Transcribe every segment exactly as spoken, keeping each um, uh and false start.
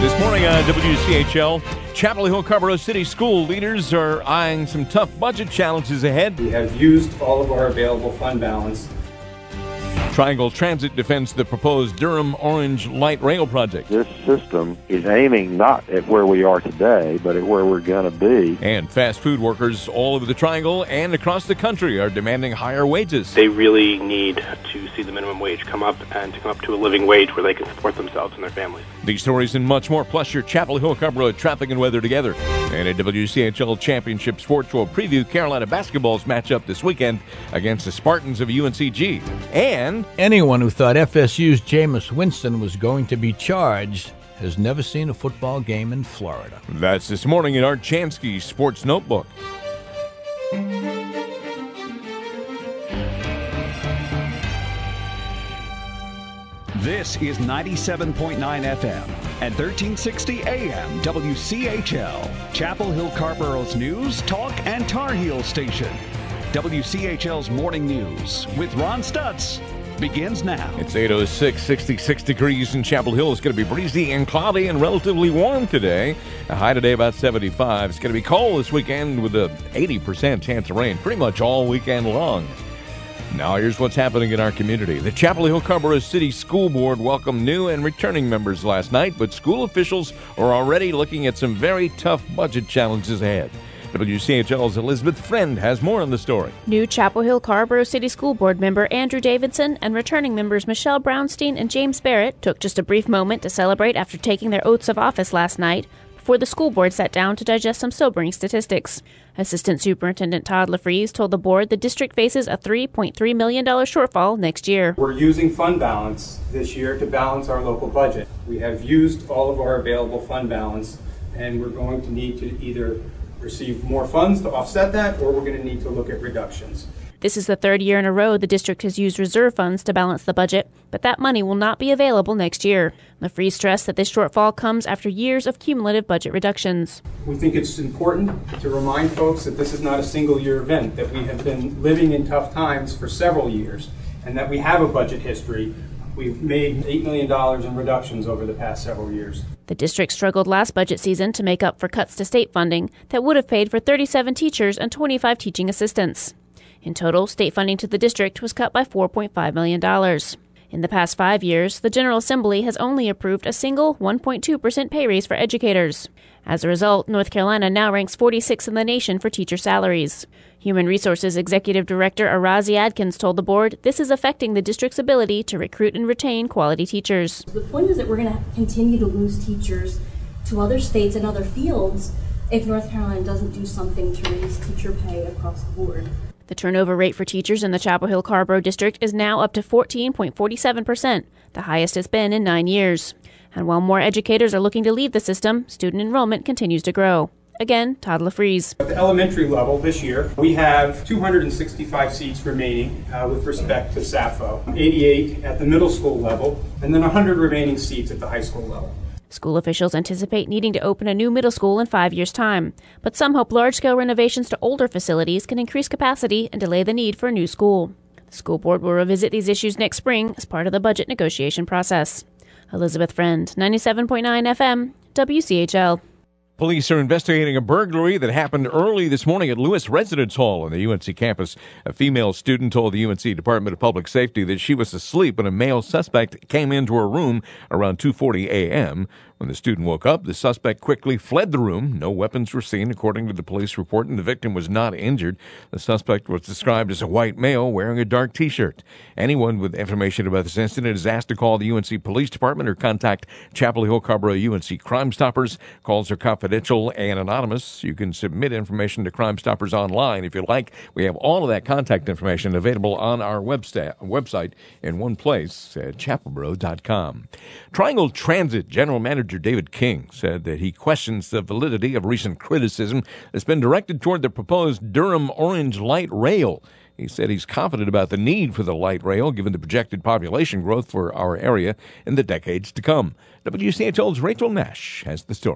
This morning on W C H L, Chapel Hill Carrboro City school leaders are eyeing some tough budget challenges ahead. We have used all of our available fund balance. Triangle Transit defends the proposed Durham Orange Light Rail project. This system is aiming not at where we are today, but at where we're going to be. And fast food workers all over the Triangle and across the country are demanding higher wages. They really need to see the minimum wage come up and to come up to a living wage where they can support themselves and their families. These stories and much more, plus your Chapel Hill Carrboro traffic and weather together. And a W C H L Championship Sports will preview Carolina basketball's matchup this weekend against the Spartans of U N C G. And anyone who thought F S U's Jameis Winston was going to be charged has never seen a football game in Florida. That's this morning in Art Chansky's Sports Notebook. This is ninety-seven point nine F M and thirteen sixty A M W C H L, Chapel Hill Carrboro's news, talk, and Tar Heel station. W C H L's Morning News with Ron Stutz begins now. It's eight oh six, sixty-six degrees in Chapel Hill. It's going to be breezy and cloudy and relatively warm today. A high today about seventy-five. It's going to be cold this weekend with a eighty percent chance of rain pretty much all weekend long. Now here's what's happening in our community. The Chapel Hill Carrboro City School Board welcomed new and returning members last night, but school officials are already looking at some very tough budget challenges ahead. W C H L's Elizabeth Friend has more on the story. New Chapel Hill Carrboro City School Board member Andrew Davidson and returning members Michelle Brownstein and James Barrett took just a brief moment to celebrate after taking their oaths of office last night before the school board sat down to digest some sobering statistics. Assistant Superintendent Todd LaFries told the board the district faces a three point three million dollars shortfall next year. We're using fund balance this year to balance our local budget. We have used all of our available fund balance, and we're going to need to either receive more funds to offset that, or we're going to need to look at reductions. This is the third year in a row the district has used reserve funds to balance the budget, but that money will not be available next year. LaFries stressed that this shortfall comes after years of cumulative budget reductions. We think it's important to remind folks that this is not a single-year event, that we have been living in tough times for several years, and that we have a budget history. We've made eight million dollars in reductions over the past several years. The district struggled last budget season to make up for cuts to state funding that would have paid for thirty-seven teachers and twenty-five teaching assistants. In total, state funding to the district was cut by four point five million dollars. In the past five years, the General Assembly has only approved a single one point two percent pay raise for educators. As a result, North Carolina now ranks forty-sixth in the nation for teacher salaries. Human Resources Executive Director Arazi Adkins told the board this is affecting the district's ability to recruit and retain quality teachers. The point is that we're going to continue to lose teachers to other states and other fields if North Carolina doesn't do something to raise teacher pay across the board. The turnover rate for teachers in the Chapel Hill Carrboro district is now up to fourteen point four seven percent, the highest it's been in nine years. And while more educators are looking to leave the system, student enrollment continues to grow. Again, Todd LaFries. At the elementary level this year, we have two hundred sixty-five seats remaining uh, with respect to SAFO, eighty-eight at the middle school level, and then one hundred remaining seats at the high school level. School officials anticipate needing to open a new middle school in five years' time, but some hope large-scale renovations to older facilities can increase capacity and delay the need for a new school. The school board will revisit these issues next spring as part of the budget negotiation process. Elizabeth Friend, ninety-seven point nine F M, W C H L. Police are investigating a burglary that happened early this morning at Lewis Residence Hall on the U N C campus. A female student told the U N C Department of Public Safety that she was asleep when a male suspect came into her room around two forty a.m. When the student woke up, the suspect quickly fled the room. No weapons were seen, according to the police report, and the victim was not injured. The suspect was described as a white male wearing a dark T-shirt. Anyone with information about this incident is asked to call the U N C Police Department or contact Chapel Hill Carrboro U N C Crime Stoppers. Calls are confidential and anonymous. You can submit information to Crime Stoppers online if you like. We have all of that contact information available on our websta- website in one place at chapel boro dot com. Triangle Transit General Manager David King said that he questions the validity of recent criticism that's been directed toward the proposed Durham Orange Light Rail. He said he's confident about the need for the light rail given the projected population growth for our area in the decades to come. W C H L's Rachel Nash has the story.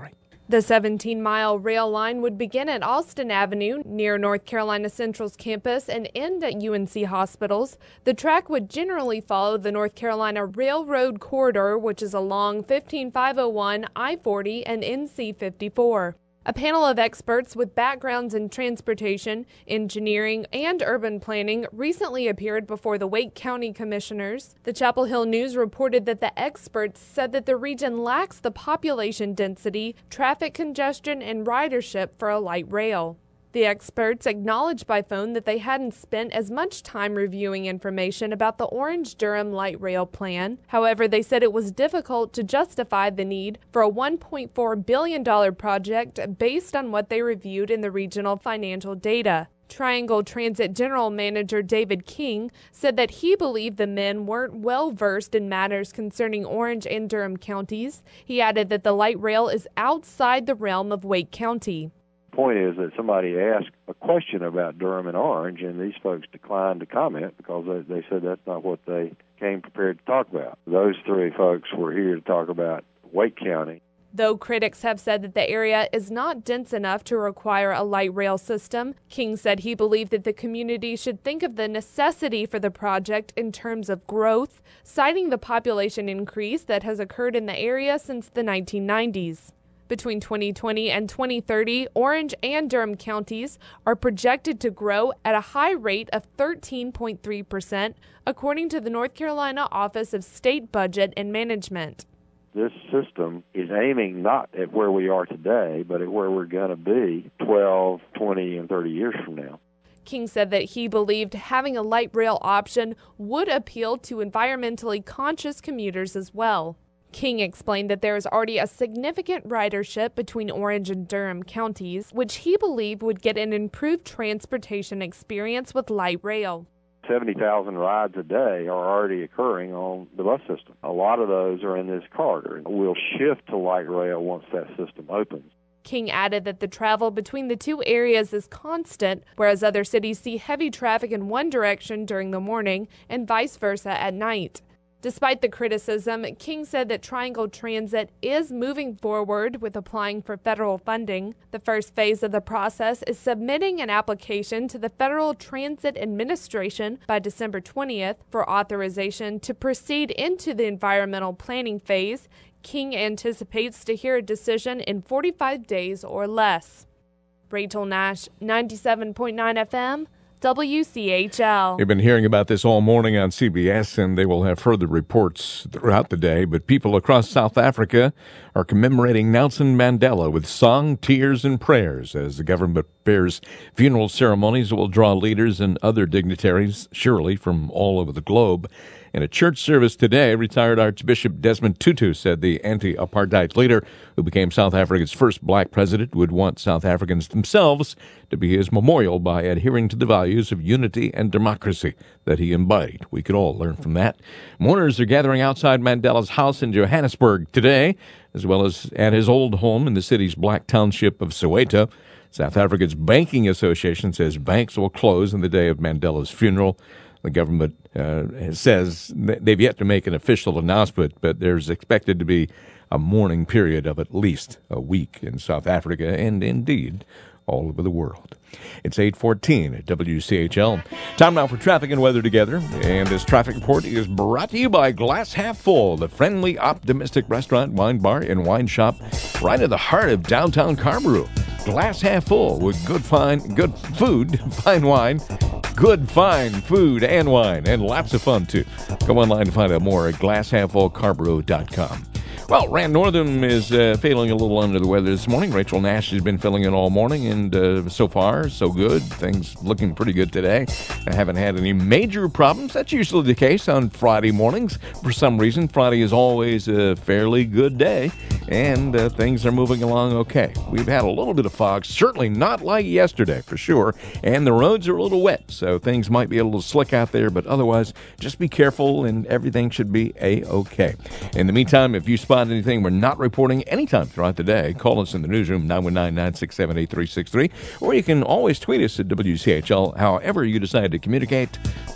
The seventeen-mile rail line would begin at Alston Avenue near North Carolina Central's campus and end at U N C hospitals. The track would generally follow the North Carolina Railroad Corridor, which is along fifteen five oh one, I forty, and N C fifty-four. A panel of experts with backgrounds in transportation, engineering, and urban planning recently appeared before the Wake County Commissioners. The Chapel Hill News reported that the experts said that the region lacks the population density, traffic congestion, and ridership for a light rail. The experts acknowledged by phone that they hadn't spent as much time reviewing information about the Orange-Durham light rail plan. However, they said it was difficult to justify the need for a one point four billion dollars project based on what they reviewed in the regional financial data. Triangle Transit General Manager David King said that he believed the men weren't well versed in matters concerning Orange and Durham counties. He added that the light rail is outside the realm of Wake County. Point is that somebody asked a question about Durham and Orange, and these folks declined to comment because they, they said that's not what they came prepared to talk about. Those three folks were here to talk about Wake County. Though critics have said that the area is not dense enough to require a light rail system, King said he believed that the community should think of the necessity for the project in terms of growth, citing the population increase that has occurred in the area since the nineteen nineties. Between twenty twenty and twenty thirty, Orange and Durham counties are projected to grow at a high rate of thirteen point three percent, according to the North Carolina Office of State Budget and Management. This system is aiming not at where we are today, but at where we're going to be twelve, twenty, and thirty years from now. King said that he believed having a light rail option would appeal to environmentally conscious commuters as well. King explained that there is already a significant ridership between Orange and Durham counties, which he believed would get an improved transportation experience with light rail. seventy thousand rides a day are already occurring on the bus system. A lot of those are in this corridor. We'll shift to light rail once that system opens. King added that the travel between the two areas is constant, whereas other cities see heavy traffic in one direction during the morning and vice versa at night. Despite the criticism, King said that Triangle Transit is moving forward with applying for federal funding. The first phase of the process is submitting an application to the Federal Transit Administration by December twentieth for authorization to proceed into the environmental planning phase. King anticipates to hear a decision in forty-five days or less. Rachel Nash, ninety-seven point nine F M. W C H L. We've been hearing about this all morning on C B S, and they will have further reports throughout the day. But people across South Africa are commemorating Nelson Mandela with song, tears, and prayers as the government prepares funeral ceremonies that will draw leaders and other dignitaries, surely from all over the globe. In a church service today, retired Archbishop Desmond Tutu said the anti-apartheid leader who became South Africa's first black president would want South Africans themselves to be his memorial by adhering to the values of unity and democracy that he embodied. We could all learn from that. Mourners are gathering outside Mandela's house in Johannesburg today, as well as at his old home in the city's black township of Soweto. South Africa's Banking Association says banks will close on the day of Mandela's funeral. The government uh, says they've yet to make an official announcement, but there's expected to be a mourning period of at least a week in South Africa and, indeed, all over the world. It's eight fourteen at W C H L. Time now for traffic and weather together. And this traffic report is brought to you by Glass Half Full, the friendly, optimistic restaurant, wine bar, and wine shop right at the heart of downtown Carrboro. Glass Half Full with good, fine, good food, fine wine, good, fine food and wine, and lots of fun, too. Go online to find out more at glass half full carboro dot com. Well, Rand Northam is uh, feeling a little under the weather this morning. Rachel Nash has been filling in all morning, and uh, so far, so good. Things looking pretty good today. I haven't had any major problems. That's usually the case on Friday mornings. For some reason, Friday is always a fairly good day, and uh, things are moving along okay. We've had a little bit of fog, certainly not like yesterday, for sure, and the roads are a little wet, so things might be a little slick out there, but otherwise, just be careful, and everything should be A-okay. In the meantime, if you spot anything we're not reporting anytime throughout the day, call us in the newsroom, nine one nine, nine six seven, eight three six three, or you can always tweet us at W C H L, however you decide to communicate.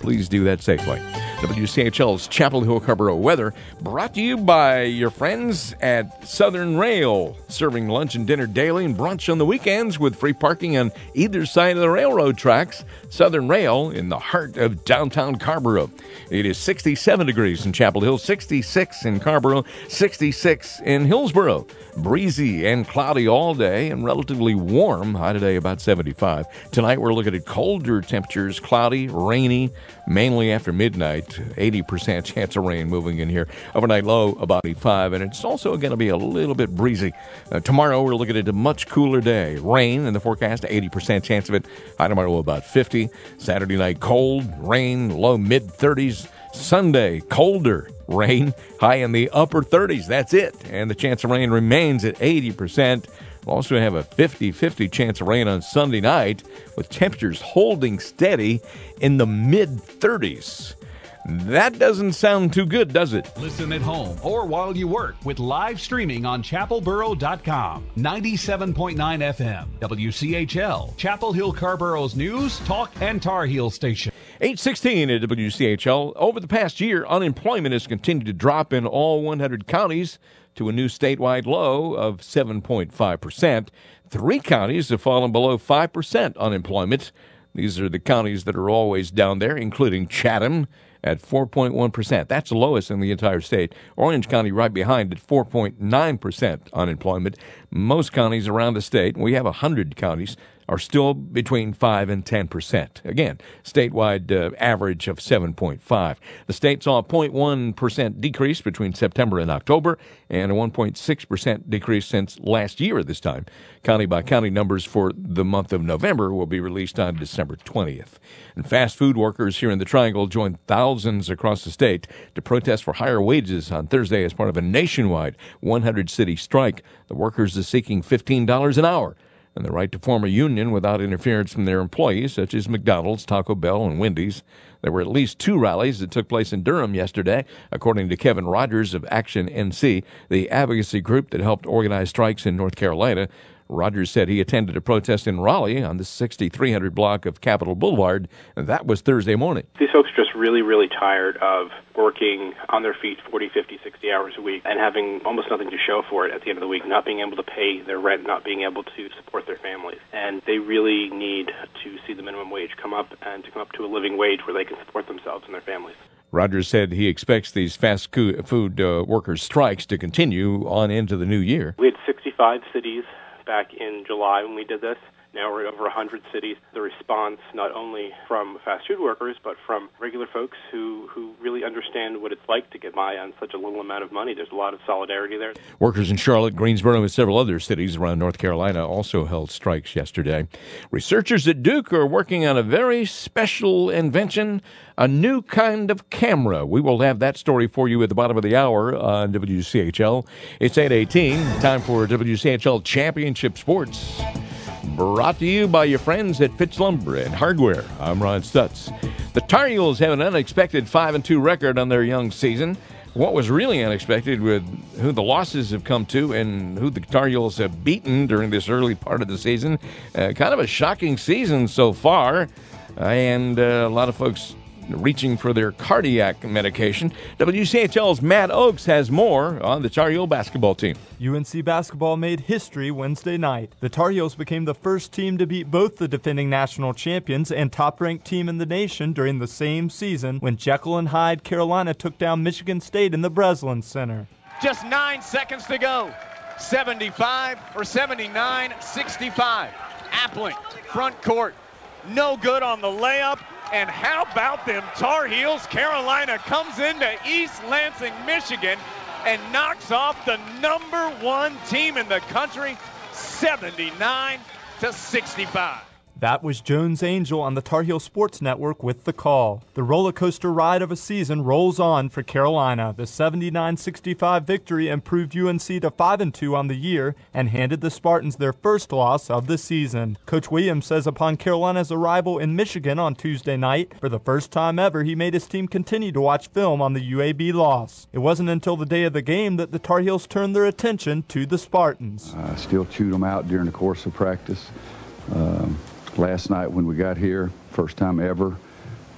Please do that safely. W C H L's Chapel Hill Carrboro weather brought to you by your friends at Southern Rail, serving lunch and dinner daily and brunch on the weekends with free parking on either side of the railroad tracks. Southern Rail in the heart of downtown Carrboro. It is sixty-seven degrees in Chapel Hill, sixty-six in Carrboro, sixty-six in Hillsboro. Breezy and cloudy all day and relatively warm. High today about seventy-five. Tonight we're looking at colder temperatures, cloudy, rainy, mainly after midnight. eighty percent chance of rain moving in here. Overnight low about eighty-five, and it's also going to be a little bit breezy. Uh, tomorrow we're looking at a much cooler day. Rain in the forecast, eighty percent chance of it. High tomorrow about fifty. Saturday night cold, rain, low mid thirties. Sunday, colder, rain, high in the upper thirties. That's it. And the chance of rain remains at eighty percent. We'll also have a fifty-fifty chance of rain on Sunday night, with temperatures holding steady in the mid thirties. That doesn't sound too good, does it? Listen at home or while you work with live streaming on chapel boro dot com. ninety-seven point nine F M, W C H L, Chapel Hill Carrboro's news, talk, and Tar Heel station. eight sixteen at W C H L. Over the past year, unemployment has continued to drop in all one hundred counties to a new statewide low of seven point five percent. Three counties have fallen below five percent unemployment. These are the counties that are always down there, including Chatham at four point one percent. That's the lowest in the entire state. Orange County right behind at four point nine percent unemployment. Most counties around the state, we have one hundred counties, are still between five and ten percent. Again, statewide uh, average of seven point five. The state saw a zero point one percent decrease between September and October, and a one point six percent decrease since last year at this time. County by county numbers for the month of November will be released on December twentieth. And fast food workers here in the Triangle joined thousands across the state to protest for higher wages on Thursday as part of a nationwide one hundred city strike. The workers are seeking fifteen dollars an hour and the right to form a union without interference from their employees, such as McDonald's, Taco Bell, and Wendy's. There were at least two rallies that took place in Durham yesterday, according to Kevin Rogers of Action N C, the advocacy group that helped organize strikes in North Carolina. Rogers said he attended a protest in Raleigh on the sixty-three hundred block of Capitol Boulevard, and that was Thursday morning. These folks are just really, really tired of working on their feet forty, fifty, sixty hours a week and having almost nothing to show for it at the end of the week, not being able to pay their rent, not being able to support their families. And they really need to see the minimum wage come up and to come up to a living wage where they can support themselves and their families. Rogers said he expects these fast food uh, workers' strikes to continue on into the new year. We had sixty-five cities back in July when we did this. Now we're at over one hundred cities. The response, not only from fast food workers, but from regular folks who, who really understand what it's like to get by on such a little amount of money. There's a lot of solidarity there. Workers in Charlotte, Greensboro, and several other cities around North Carolina also held strikes yesterday. Researchers at Duke are working on a very special invention, a new kind of camera. We will have that story for you at the bottom of the hour on W C H L. It's eight eighteen, time for W C H L Championship Sports. Brought to you by your friends at Fitz Lumber and Hardware. I'm Ron Stutz. The Tar Heels have an unexpected five and two record on their young season. What was really unexpected with who the losses have come to and who the Tar Heels have beaten during this early part of the season. Uh, kind of a shocking season so far, uh, and uh, a lot of folks reaching for their cardiac medication. W C H L's Matt Oakes has more on the Tar Heel basketball team. U N C basketball made history Wednesday night. The Tar Heels became the first team to beat both the defending national champions and top-ranked team in the nation during the same season when Jekyll and Hyde Carolina took down Michigan State in the Breslin Center. Just nine seconds to go. seventy-five or seventy-nine, sixty-five. Appling, front court. No good on the layup. And how about them Tar Heels? Carolina comes into East Lansing, Michigan, and knocks off the number one team in the country, seventy-nine to sixty-five. That was Jones Angel on the Tar Heel Sports Network with the call. The roller coaster ride of a season rolls on for Carolina. The seventy-nine sixty-five victory improved U N C to five and two on the year and handed the Spartans their first loss of the season. Coach Williams says upon Carolina's arrival in Michigan on Tuesday night, for the first time ever, he made his team continue to watch film on the U A B loss. It wasn't until the day of the game that the Tar Heels turned their attention to the Spartans. I still chewed them out during the course of practice. Um, Last night when we got here, first time ever,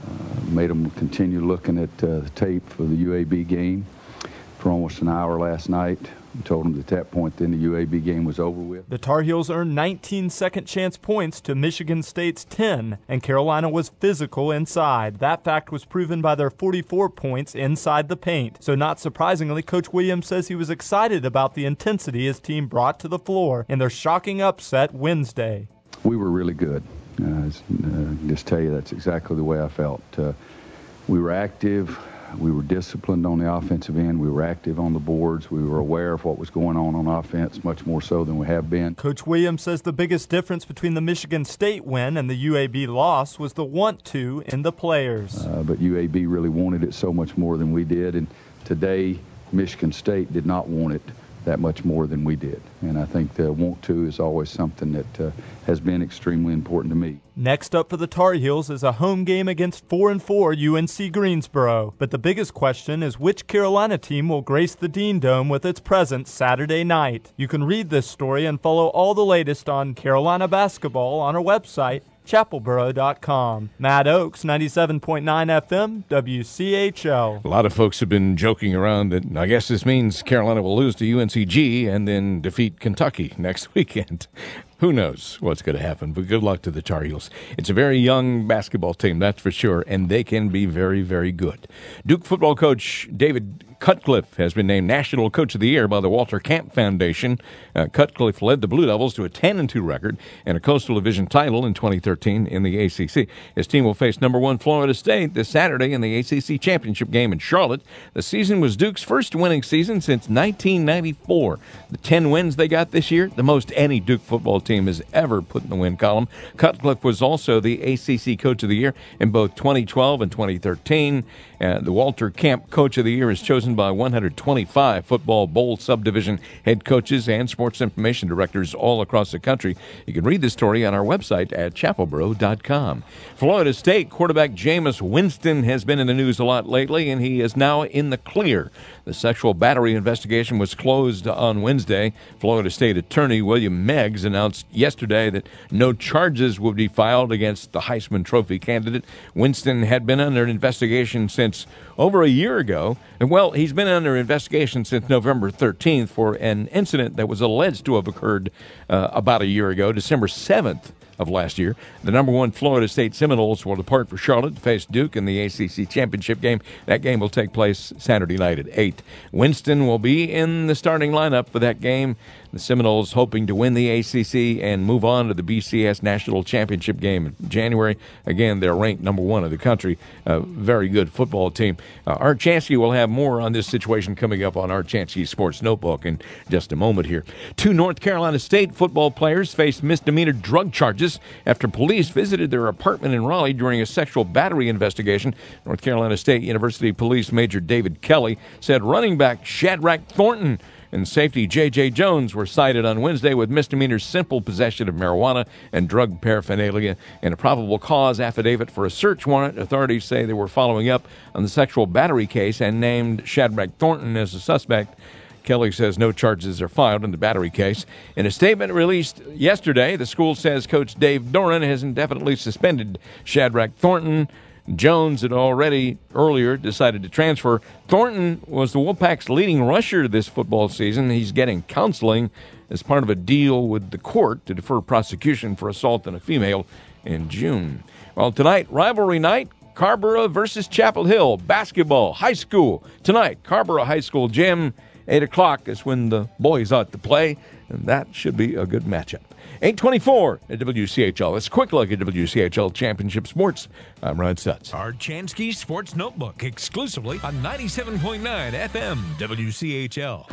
Uh, made them continue looking at uh, the tape for the U A B game for almost an hour last night. We told them at that point then the U A B game was over with. The Tar Heels earned nineteen second-chance points to Michigan State's ten, and Carolina was physical inside. That fact was proven by their forty-four points inside the paint. So not surprisingly, Coach Williams says he was excited about the intensity his team brought to the floor in their shocking upset Wednesday. We were really good. Uh, uh, just tell you that's exactly the way I felt. Uh, we were active. We were disciplined on the offensive end. We were active on the boards. We were aware of what was going on on offense, much more so than we have been. Coach Williams says the biggest difference between the Michigan State win and the U A B loss was the want to in the players. Uh, but U A B really wanted it so much more than we did, and today Michigan State did not want it that much more than we did. And I think the want to is always something that uh, has been extremely important to me. Next up for the Tar Heels is a home game against four and four U N C Greensboro. But the biggest question is which Carolina team will grace the Dean Dome with its presence Saturday night. You can read this story and follow all the latest on Carolina basketball on our website, chapel boro dot com. Matt Oakes, ninety-seven point nine F M, W C H L. A lot of folks have been joking around that I guess this means Carolina will lose to U N C G and then defeat Kentucky next weekend. Who knows what's going to happen, but good luck to the Tar Heels. It's a very young basketball team, that's for sure, and they can be very, very good. Duke football coach David Cutcliffe has been named National Coach of the Year by the Walter Camp Foundation. Uh, Cutcliffe led the Blue Devils to a ten and two record and a Coastal Division title in twenty thirteen in the A C C. His team will face number one Florida State this Saturday in the A C C Championship game in Charlotte. The season was Duke's first winning season since nineteen ninety-four. The ten wins they got this year, the most any Duke football team has ever put in the win column. Cutcliffe was also the A C C Coach of the Year in both twenty twelve and twenty thirteen. Uh, the Walter Camp Coach of the Year is chosen by one hundred twenty-five Football Bowl subdivision head coaches and sports information directors all across the country. You can read the story on our website at chapel boro dot com. Florida State quarterback Jameis Winston has been in the news a lot lately, and he is now in the clear. The sexual battery investigation was closed on Wednesday. Florida State attorney William Meggs announced yesterday that no charges would be filed against the Heisman Trophy candidate. Winston had been under investigation since over a year ago. And, well, he's been under investigation since November thirteenth for an incident that was alleged to have occurred uh, about a year ago, December seventh. Of last year. The number one Florida State Seminoles will depart for Charlotte to face Duke in the A C C Championship game. That game will take place Saturday night at eight. Winston will be in the starting lineup for that game. The Seminoles hoping to win the A C C and move on to the B C S National Championship game in January. Again, they're ranked number one in the country. A very good football team. Uh, Art Chansky will have more on this situation coming up on Art Chansky's Sports Notebook in just a moment here. Two North Carolina State football players faced misdemeanor drug charges after police visited their apartment in Raleigh during a sexual battery investigation. North Carolina State University Police Major David Kelly said running back Shadrack Thornton and safety J J. Jones were cited on Wednesday with misdemeanor simple possession of marijuana and drug paraphernalia. In a probable cause affidavit for a search warrant, authorities say they were following up on the sexual battery case and named Shadrack Thornton as a suspect. Kelly says no charges are filed in the battery case. In a statement released yesterday, the school says Coach Dave Doran has indefinitely suspended Shadrack Thornton. Jones had already earlier decided to transfer. Thornton was the Wolfpack's leading rusher this football season. He's getting counseling as part of a deal with the court to defer prosecution for assault on a female in June. Well, tonight, rivalry night, Carrboro versus Chapel Hill. Basketball, high school. Tonight, Carrboro High School gym. eight o'clock is when the boys ought to play, and that should be a good matchup. eight twenty-four at W C H L. It's a quick look at W C H L Championship Sports. I'm Ryan Stutz. Art Chansky Sports Notebook, exclusively on ninety-seven point nine F M W C H L.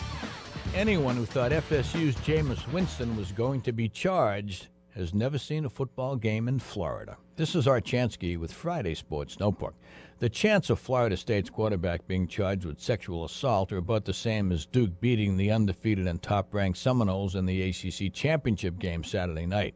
Anyone who thought F S U's Jameis Winston was going to be charged has never seen a football game in Florida. This is Art Chansky with Friday Sports Notebook. The chance of Florida State's quarterback being charged with sexual assault are about the same as Duke beating the undefeated and top-ranked Seminoles in the A C C Championship game Saturday night.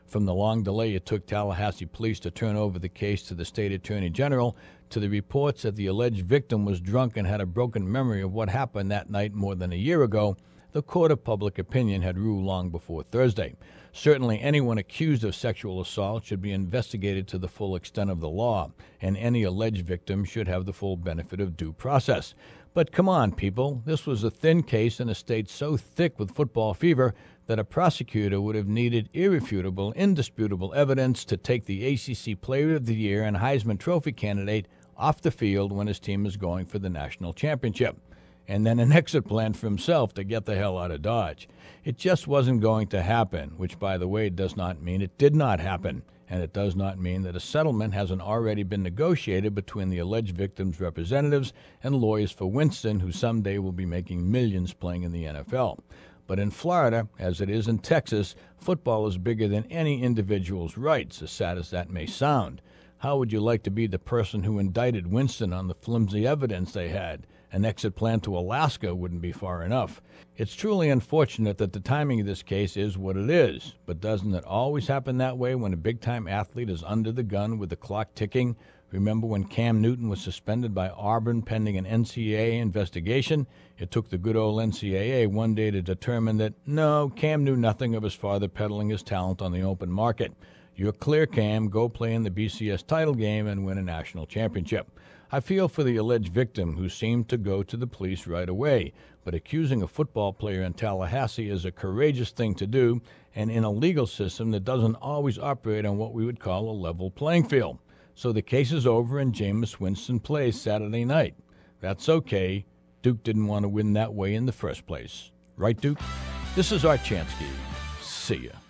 From the long delay it took Tallahassee police to turn over the case to the state attorney general, to the reports that the alleged victim was drunk and had a broken memory of what happened that night more than a year ago, the court of public opinion had ruled long before Thursday. Certainly anyone accused of sexual assault should be investigated to the full extent of the law, and any alleged victim should have the full benefit of due process. But come on, people, this was a thin case in a state so thick with football fever that a prosecutor would have needed irrefutable, indisputable evidence to take the A C C Player of the Year and Heisman Trophy candidate off the field when his team is going for the national championship, and then an exit plan for himself to get the hell out of Dodge. It just wasn't going to happen, which, by the way, does not mean it did not happen, and it does not mean that a settlement hasn't already been negotiated between the alleged victim's representatives and lawyers for Winston, who someday will be making millions playing in the N F L. But in Florida, as it is in Texas, football is bigger than any individual's rights, as sad as that may sound. How would you like to be the person who indicted Winston on the flimsy evidence they had? An exit plan to Alaska wouldn't be far enough. It's truly unfortunate that the timing of this case is what it is, but doesn't it always happen that way when a big-time athlete is under the gun with the clock ticking? Remember when Cam Newton was suspended by Auburn pending an N C double A investigation? It took the good old N C double A one day to determine that, no, Cam knew nothing of his father peddling his talent on the open market. You're clear, Cam. Go play in the B C S title game and win a national championship. I feel for the alleged victim who seemed to go to the police right away, but accusing a football player in Tallahassee is a courageous thing to do, and in a legal system that doesn't always operate on what we would call a level playing field. So the case is over and Jameis Winston plays Saturday night. That's okay. Duke didn't want to win that way in the first place. Right, Duke? This is Archansky. See ya.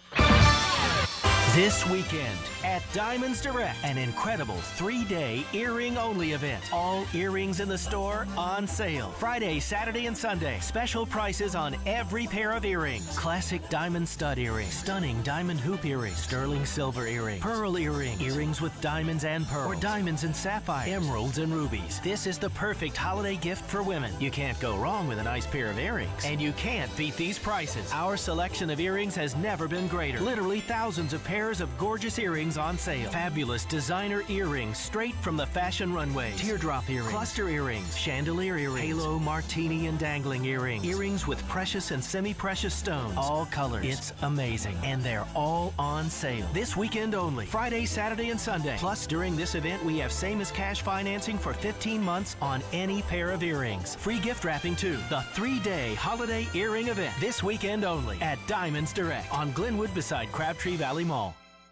This weekend at Diamonds Direct, an incredible three-day earring-only event. All earrings in the store on sale. Friday, Saturday, and Sunday. Special prices on every pair of earrings. Classic diamond stud earrings, stunning diamond hoop earrings, sterling silver earrings, pearl earrings, earrings with diamonds and pearls, or diamonds and sapphires, emeralds and rubies. This is the perfect holiday gift for women. You can't go wrong with a nice pair of earrings, and you can't beat these prices. Our selection of earrings has never been greater. Literally thousands of pairs of gorgeous earrings on sale. Fabulous designer earrings straight from the fashion runway. Teardrop earrings, cluster earrings, chandelier earrings, halo, martini, and dangling earrings. Earrings with precious and semi-precious stones. All colors. It's amazing. And they're all on sale. This weekend only. Friday, Saturday, and Sunday. Plus, during this event, we have same as cash financing for fifteen months on any pair of earrings. Free gift wrapping too. The three-day holiday earring event. This weekend only at Diamonds Direct on Glenwood beside Crabtree Valley Mall.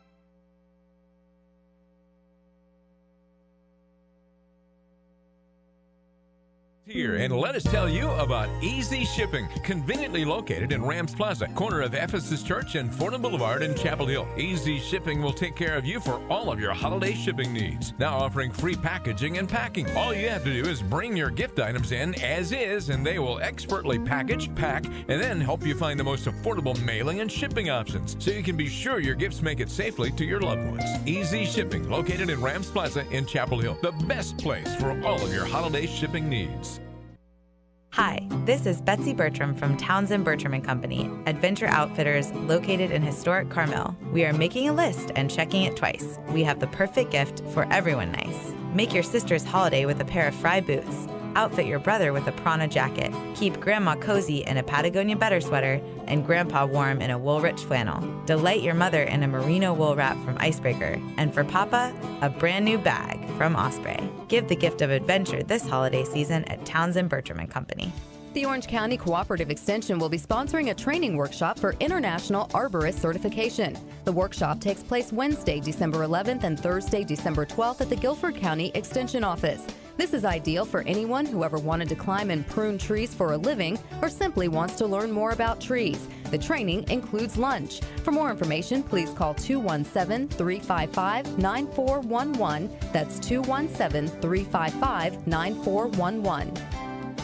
Here, and let us tell you about Easy Shipping, conveniently located in Rams Plaza, corner of Ephesus Church and Fordham Boulevard in Chapel Hill. Easy Shipping will take care of you for all of your holiday shipping needs. Now offering free packaging and packing. All you have to do is bring your gift items in as is, and they will expertly package, pack, and then help you find the most affordable mailing and shipping options, so you can be sure your gifts make it safely to your loved ones. Easy Shipping, located in Rams Plaza in Chapel Hill, the best place for all of your holiday shipping needs. Hi, this is Betsy Bertram from Townsend Bertram and Company, Adventure Outfitters located in historic Carmel. We are making a list and checking it twice. We have the perfect gift for everyone nice. Make your sister's holiday with a pair of Fry boots. Outfit your brother with a Prana jacket. Keep Grandma cozy in a Patagonia Better sweater and Grandpa warm in a wool-rich flannel. Delight your mother in a merino wool wrap from Icebreaker. And for Papa, a brand new bag from Osprey. Give the gift of adventure this holiday season at Townsend Bertram and Company. The Orange County Cooperative Extension will be sponsoring a training workshop for International Arborist Certification. The workshop takes place Wednesday, December eleventh and Thursday, December twelfth at the Guilford County Extension Office. This is ideal for anyone who ever wanted to climb and prune trees for a living or simply wants to learn more about trees. The training includes lunch. For more information, please call two one seven, three five five, nine four one one. That's two one seven, three five five, nine four one one. The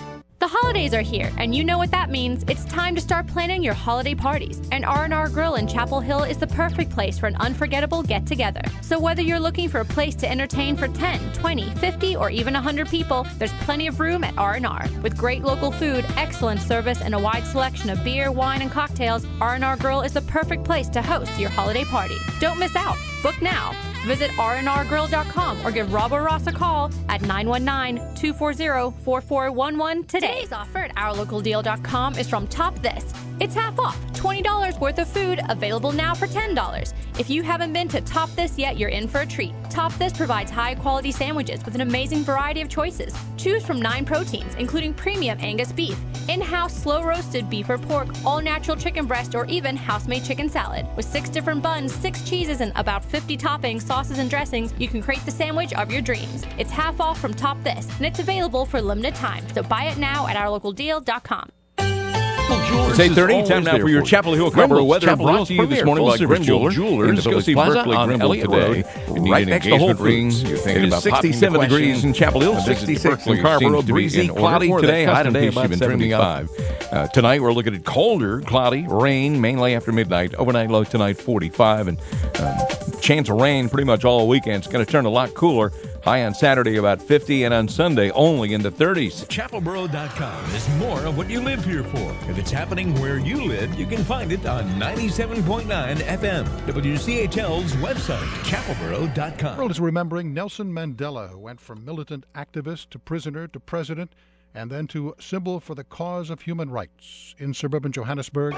holidays are here, and you know what that means. It's time to start planning your holiday parties. And R and R Grill in Chapel Hill is the perfect place for an unforgettable get-together. So whether you're looking for a place to entertain for ten, twenty, fifty, or even one hundred people, there's plenty of room at R and R. With great local food, excellent service, and a wide selection of beer, wine, and cocktails, R and R Grill is the perfect place to host your holiday party. Don't miss out. Book now. Visit R and R grill dot com or give Rob or Ross a call at nine one nine, two four zero, four four one one today. Today's offer at our local deal dot com is from Top This. It's half off, twenty dollars worth of food available now for ten dollars. If you haven't been to Top This yet, you're in for a treat. Top This provides high-quality sandwiches with an amazing variety of choices. Choose from nine proteins, including premium Angus beef, in-house slow-roasted beef or pork, all-natural chicken breast, or even house-made chicken salad. With six different buns, six cheeses, and about fifty toppings, sauces, and dressings, you can create the sandwich of your dreams. It's half off from Top This, and it's available for a limited time. So buy it now at our local deal dot com. It's eight thirty, time now for your Chapel Hill Carpenter weather, Chapel brought Hill's to you this premier morning by full-service Grimble Jewelers. Go see Berkeley Grimble today. Right next to Whole Foods. You're thinking about sixty-seven degrees in Chapel Hill, sixty-six in Carrboro, breezy, cloudy today, high today about seventy-five. Uh, tonight we're looking at colder, cloudy, rain, mainly after midnight. Overnight low tonight, forty-five, and uh, chance of rain pretty much all weekend. It's going to turn a lot cooler. High on Saturday about fifty, and on Sunday only in the thirties. Chapel Boro dot com is more of what you live here for. If it's happening where you live, you can find it on ninety-seven point nine F M. W C H L's website, Chapel Boro dot com. The world is remembering Nelson Mandela, who went from militant activist to prisoner to president, and then to symbol for the cause of human rights. In suburban Johannesburg,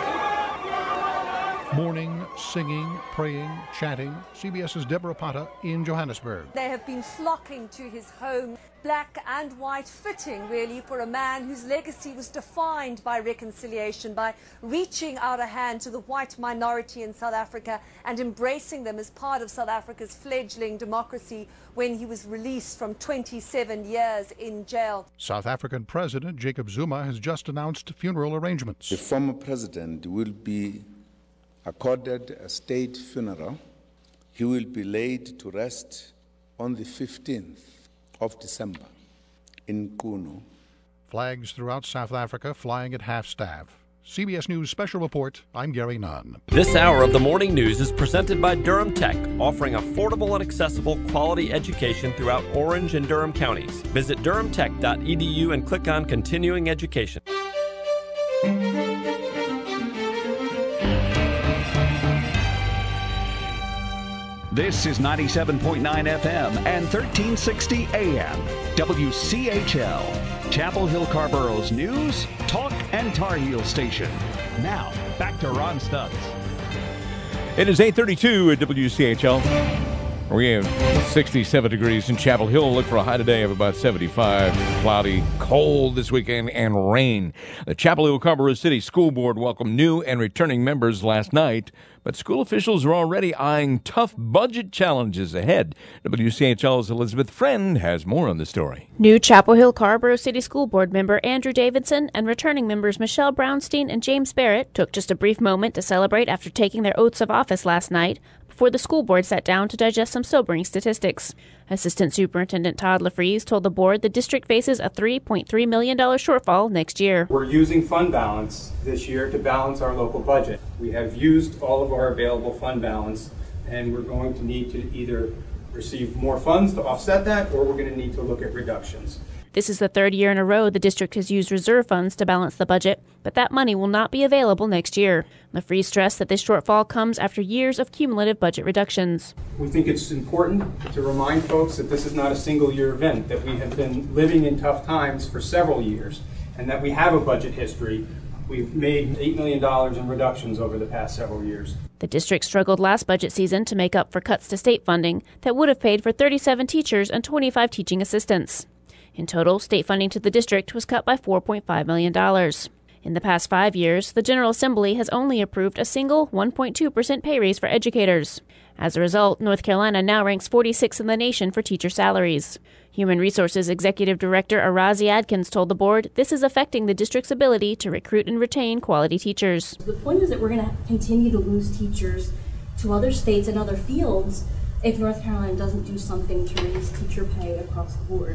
mourning, singing, praying, chanting. CBS's Deborah Pata in Johannesburg. They have been flocking to his home, black and white, fitting really for a man whose legacy was defined by reconciliation, by reaching out a hand to the white minority in South Africa and embracing them as part of South Africa's fledgling democracy when he was released from twenty-seven years in jail. South African President Jacob Zuma has just announced funeral arrangements. The former president will be accorded a state funeral. He will be laid to rest on the fifteenth of December in Qunu. Flags throughout South Africa flying at half-staff. C B S News Special Report, I'm Gary Nunn. This hour of the morning news is presented by Durham Tech, offering affordable and accessible quality education throughout Orange and Durham counties. Visit durham tech dot e d u and click on Continuing Education. This is ninety-seven point nine F M and thirteen sixty A M. W C H L, Chapel Hill Carrboro's news, talk, and Tar Heel station. Now, back to Ron Stubbs. It is eight thirty-two at W C H L. We have sixty-seven degrees in Chapel Hill. Look for a high today of about seventy-five. Cloudy, cold this weekend, and rain. The Chapel Hill Carrboro City School Board welcomed new and returning members last night, but school officials are already eyeing tough budget challenges ahead. W C H L's Elizabeth Friend has more on the story. New Chapel Hill Carrboro City School Board member Andrew Davidson and returning members Michelle Brownstein and James Barrett took just a brief moment to celebrate after taking their oaths of office last night, before the school board sat down to digest some sobering statistics. Assistant Superintendent Todd LaFries told the board the district faces a three point three million dollars shortfall next year. We're using fund balance this year to balance our local budget. We have used all of our available fund balance, and we're going to need to either receive more funds to offset that, or we're going to need to look at reductions. This is the third year in a row the district has used reserve funds to balance the budget, but that money will not be available next year. LaFries stressed that this shortfall comes after years of cumulative budget reductions. We think it's important to remind folks that this is not a single-year event, that we have been living in tough times for several years, and that we have a budget history. We've made eight million dollars in reductions over the past several years. The district struggled last budget season to make up for cuts to state funding that would have paid for thirty-seven teachers and twenty-five teaching assistants. In total, state funding to the district was cut by four point five million dollars. In the past five years, the General Assembly has only approved a single one point two percent pay raise for educators. As a result, North Carolina now ranks forty-sixth in the nation for teacher salaries. Human Resources Executive Director Arazi Adkins told the board this is affecting the district's ability to recruit and retain quality teachers. The point is that we're going to continue to lose teachers to other states and other fields if North Carolina doesn't do something to raise teacher pay across the board.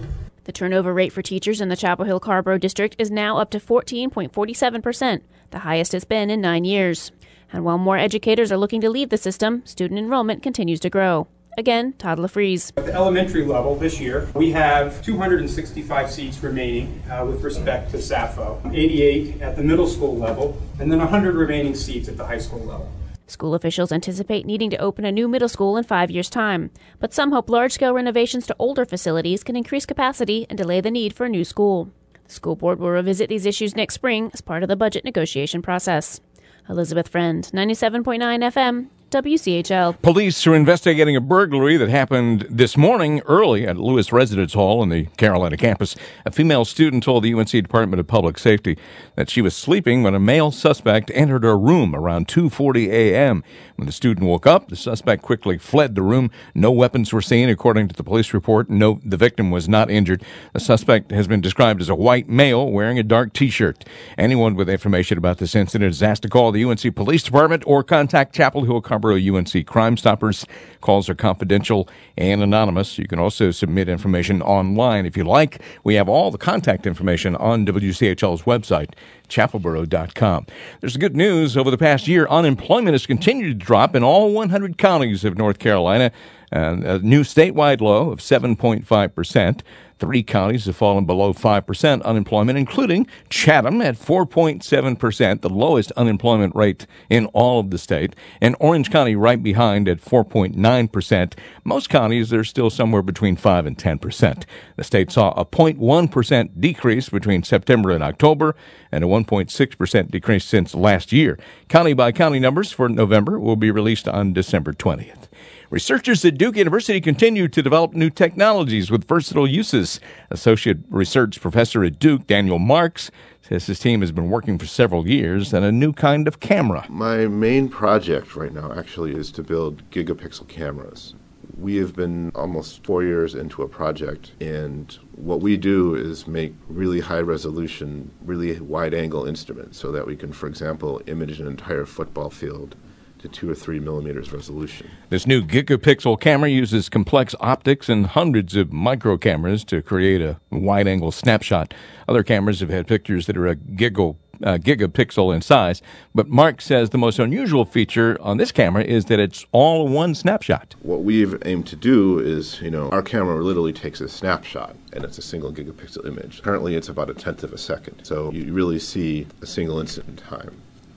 The turnover rate for teachers in the Chapel Hill Carrboro district is now up to fourteen point four seven percent, the highest it's been in nine years. And while more educators are looking to leave the system, student enrollment continues to grow. Again, Todd LaFries. At the elementary level this year, we have two hundred sixty-five seats remaining uh, with respect to Sappho, eighty-eight at the middle school level, and then one hundred remaining seats at the high school level. School officials anticipate needing to open a new middle school in five years' time, but some hope large-scale renovations to older facilities can increase capacity and delay the need for a new school. The school board will revisit these issues next spring as part of the budget negotiation process. Elizabeth Friend, ninety-seven point nine F M, W C H L. Police are investigating a burglary that happened this morning early at Lewis Residence Hall in the Carolina campus. A female student told the U N C Department of Public Safety that she was sleeping when a male suspect entered her room around two forty a.m. When the student woke up, the suspect quickly fled the room. No weapons were seen, according to the police report. No, the victim was not injured. The suspect has been described as a white male wearing a dark T-shirt. Anyone with information about this incident is asked to call the U N C Police Department or contact Chapel Hill Carrboro U N C Crime Stoppers. Calls are confidential and anonymous. You can also submit information online if you like. We have all the contact information on W C H L's website, chapel boro dot com. There's good news. Over the past year, unemployment has continued to drop in all one hundred counties of North Carolina. And a new statewide low of seven point five percent. Three counties have fallen below five percent unemployment, including Chatham at four point seven percent, the lowest unemployment rate in all of the state, and Orange County right behind at four point nine percent. Most counties are still somewhere between five and ten percent. The state saw a zero point one percent decrease between September and October and a one point six percent decrease since last year. County-by-county numbers for November will be released on December twentieth. Researchers at Duke University continue to develop new technologies with versatile uses. Associate Research Professor at Duke, Daniel Marks, says his team has been working for several years on a new kind of camera. My main project right now actually is to build gigapixel cameras. We have been almost four years into a project, and what we do is make really high-resolution, really wide-angle instruments so that we can, for example, image an entire football field to two or three millimeters resolution. This new gigapixel camera uses complex optics and hundreds of micro cameras to create a wide-angle snapshot. Other cameras have had pictures that are a giga, uh, gigapixel in size, but Mark says the most unusual feature on this camera is that it's all one snapshot. What we've aimed to do is, you know, our camera literally takes a snapshot, and it's a single gigapixel image. Currently, it's about a tenth of a second, so you really see a single instant in time.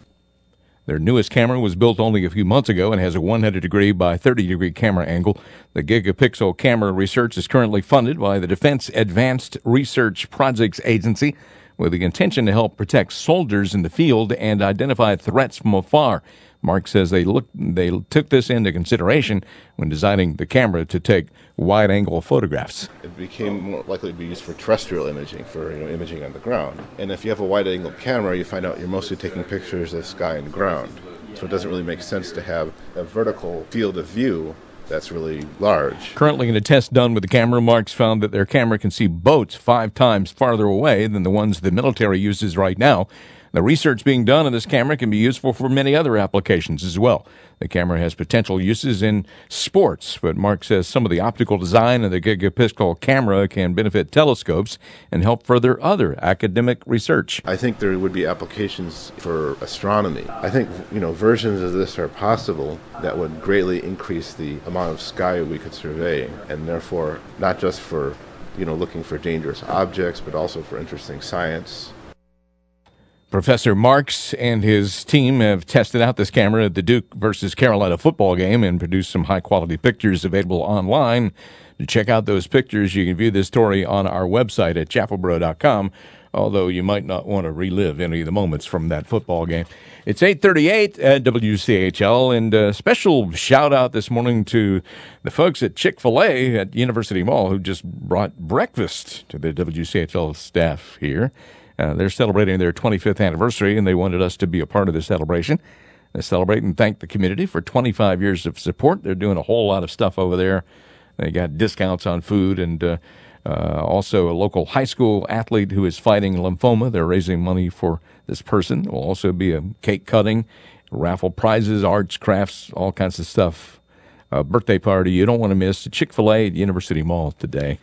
Their newest camera was built only a few months ago and has a one hundred degree by thirty degree camera angle. The gigapixel camera research is currently funded by the Defense Advanced Research Projects Agency with the intention to help protect soldiers in the field and identify threats from afar. Mark says they look, they took this into consideration when designing the camera to take wide-angle photographs. It became more likely to be used for terrestrial imaging, for you know, imaging on the ground. And if you have a wide-angle camera, you find out you're mostly taking pictures of sky and ground. So it doesn't really make sense to have a vertical field of view that's really large. Currently, in a test done with the camera, Marks found that their camera can see boats five times farther away than the ones the military uses right now. The research being done on this camera can be useful for many other applications as well. The camera has potential uses in sports, but Mark says some of the optical design of the gigapixel camera can benefit telescopes and help further other academic research. I think there would be applications for astronomy. I think, you know, versions of this are possible that would greatly increase the amount of sky we could survey, and therefore not just for, you know, looking for dangerous objects, but also for interesting science. Professor Marks and his team have tested out this camera at the Duke versus Carolina football game and produced some high-quality pictures available online. To check out those pictures, you can view this story on our website at chapel boro dot com, although you might not want to relive any of the moments from that football game. It's eight thirty-eight at W C H L, and a special shout-out this morning to the folks at Chick-fil-A at University Mall who just brought breakfast to the W C H L staff here. Uh, they're celebrating their twenty-fifth anniversary, and they wanted us to be a part of the celebration. They celebrate and thank the community for twenty-five years of support. They're doing a whole lot of stuff over there. They got discounts on food, and uh, uh, also a local high school athlete who is fighting lymphoma. They're raising money for this person. There will also be a cake cutting, raffle prizes, arts, crafts, all kinds of stuff. A birthday party you don't want to miss. Chick-fil-A at University Mall today.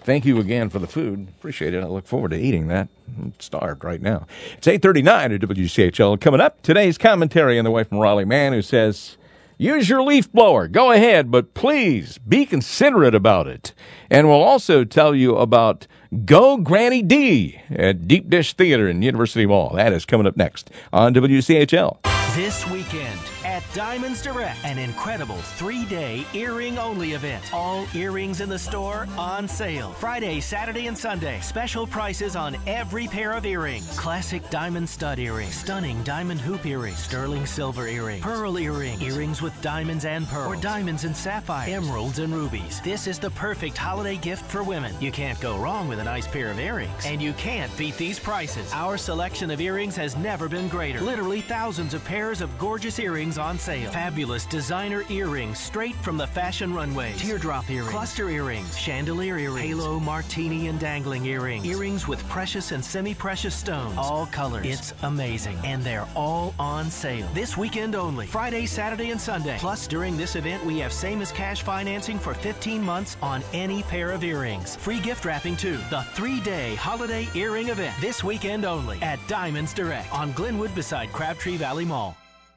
thank you again for the food. Appreciate it. I look forward to eating that. I'm starved right now. It's eight thirty-nine at W C H L. Coming up, today's commentary on the way from Raleigh Man who says, use your leaf blower. Go ahead, but please be considerate about it. And we'll also tell you about Go Granny D at Deep Dish Theater in University Mall. That is coming up next on W C H L. This weekend at Diamonds Direct, an incredible three-day earring-only event. All earrings in the store on sale. Friday, Saturday, and Sunday. Special prices on every pair of earrings. Classic diamond stud earrings, stunning diamond hoop earrings, sterling silver earrings, pearl earrings, earrings with diamonds and pearls, or diamonds and sapphires, emeralds and rubies. This is the perfect holiday gift for women. You can't go wrong with a nice pair of earrings, and you can't beat these prices. Our selection of earrings has never been greater. Literally thousands of pairs of gorgeous earrings on sale. Fabulous designer earrings straight from the fashion runways. Teardrop earrings, cluster earrings, chandelier earrings, halo, martini, and dangling earrings. Earrings with precious and semi-precious stones. All colors. It's amazing. And they're all on sale. This weekend only. Friday, Saturday, and Sunday. Plus, during this event, we have same as cash financing for fifteen months on any pair of earrings. Free gift wrapping, too. The three-day holiday earring event. This weekend only at Diamonds Direct on Glenwood beside Crabtree Valley Mall.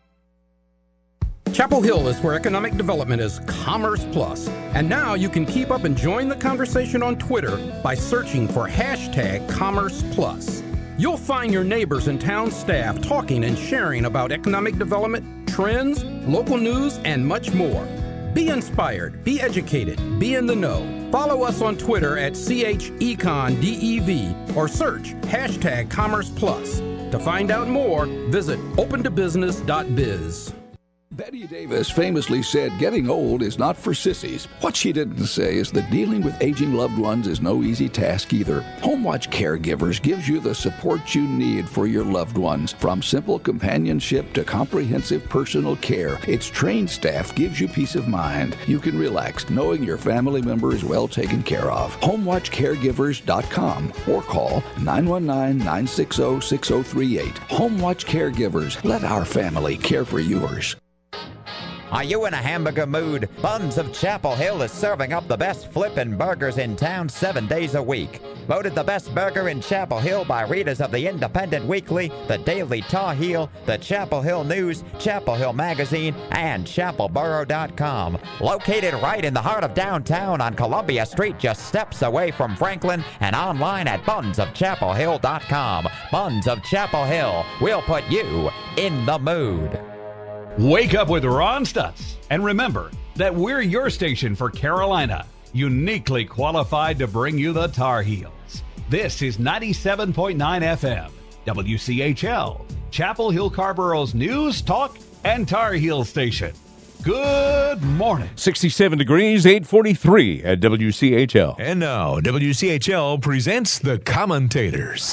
Chapel Hill is where economic development is Commerce Plus. And now you can keep up and join the conversation on Twitter by searching for hashtag Commerce Plus. You'll find your neighbors and town staff talking and sharing about economic development, trends, local news, and much more. Be inspired, be educated, be in the know. Follow us on Twitter at C H Econ D E V or search hashtag Commerce Plus. To find out more, visit open to business dot biz. Betty Davis famously said getting old is not for sissies. What she didn't say is that dealing with aging loved ones is no easy task either. HomeWatch Caregivers gives you the support you need for your loved ones. From simple companionship to comprehensive personal care, its trained staff gives you peace of mind. You can relax knowing your family member is well taken care of. home watch caregivers dot com or call nine one nine, nine six zero, six zero three eight. HomeWatch Caregivers. Let our family care for yours. Are you in a hamburger mood? Buns of Chapel Hill is serving up the best flippin' burgers in town seven days a week. Voted the best burger in Chapel Hill by readers of the Independent Weekly, the Daily Tar Heel, the Chapel Hill News, Chapel Hill Magazine, and chapel borough dot com. Located right in the heart of downtown on Columbia Street, just steps away from Franklin, and online at buns of chapel hill dot com. Buns of Chapel Hill will put you in the mood. Wake up with Ron Stutz. And remember that we're your station for Carolina, uniquely qualified to bring you the Tar Heels. This is ninety-seven point nine F M, W C H L, Chapel Hill Carborough's news, talk, and Tar Heel station. Good morning. sixty-seven degrees, eight forty-three at W C H L. And now, W C H L presents the commentators.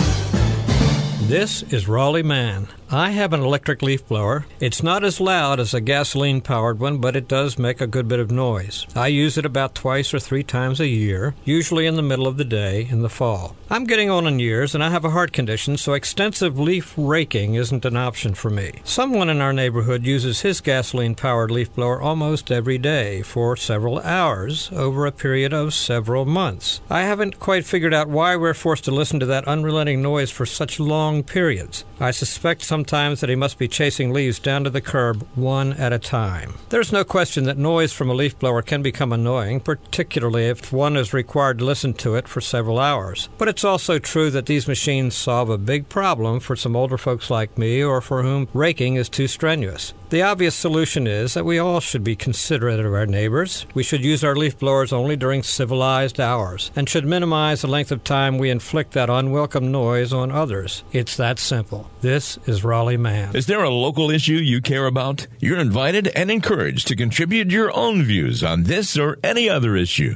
This is Raleigh Man. I have an electric leaf blower. It's not as loud as a gasoline-powered one, but it does make a good bit of noise. I use it about twice or three times a year, usually in the middle of the day in the fall. I'm getting on in years, and I have a heart condition, so extensive leaf raking isn't an option for me. Someone in our neighborhood uses his gasoline-powered leaf blower almost every day for several hours over a period of several months. I haven't quite figured out why we're forced to listen to that unrelenting noise for such long periods. I suspect some Sometimes that he must be chasing leaves down to the curb one at a time. There's no question that noise from a leaf blower can become annoying, particularly if one is required to listen to it for several hours. But it's also true that these machines solve a big problem for some older folks like me or for whom raking is too strenuous. The obvious solution is that we all should be considerate of our neighbors. We should use our leaf blowers only during civilized hours and should minimize the length of time we inflict that unwelcome noise on others. It's that simple. This is Raleigh Man. Is there a local issue you care about? You're invited and encouraged to contribute your own views on this or any other issue.